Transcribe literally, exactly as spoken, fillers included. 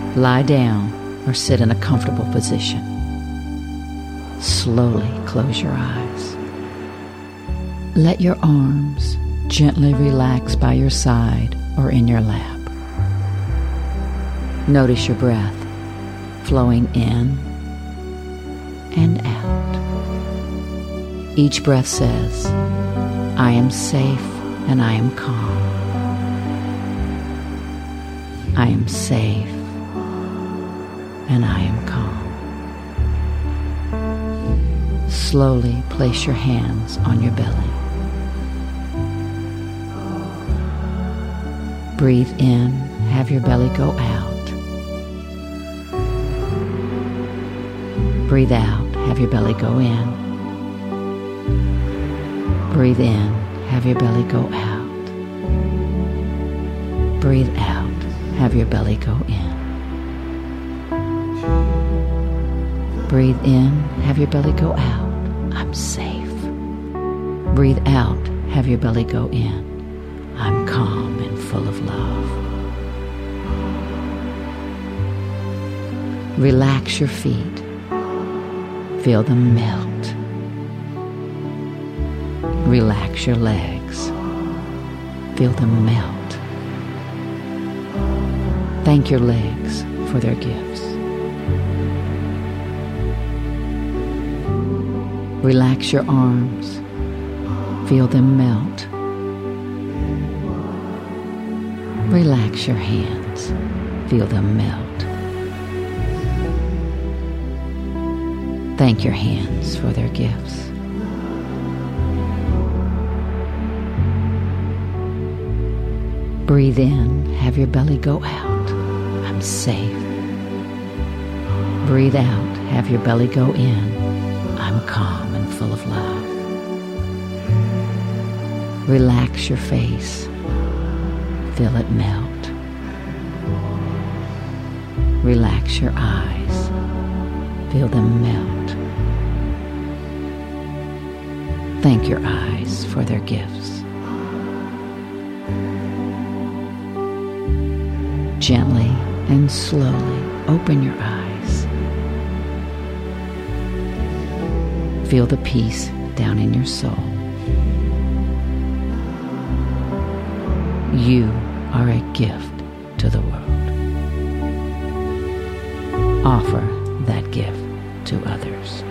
Lie down or sit in a comfortable position. Slowly close your eyes. Let your arms gently relax by your side or in your lap. Notice your breath flowing in and out. Each breath says, I am safe and I am calm. I am safe and I am calm. Slowly place your hands on your belly. Breathe in, have your belly go out. Breathe out, have your belly go in. Breathe in, have your belly go out. Breathe out, have your belly go in. Breathe in, have your belly go out. I'm safe. Breathe out, have your belly go in. I'm calm and full of love. Relax your feet. Feel them melt. Relax your legs. Feel them melt. Thank your legs for their gifts. Relax your arms. Feel them melt. Relax your hands. Feel them melt. Thank your hands for their gifts. Breathe in, have your belly go out. I'm safe. Breathe out, have your belly go in. I'm calm and full of love. Relax your face. Feel it melt. Relax your eyes. Feel them melt. Thank your eyes for their gifts. Gently and slowly open your eyes. Feel the peace down in your soul. You are a gift to the world. Offer that gift to others.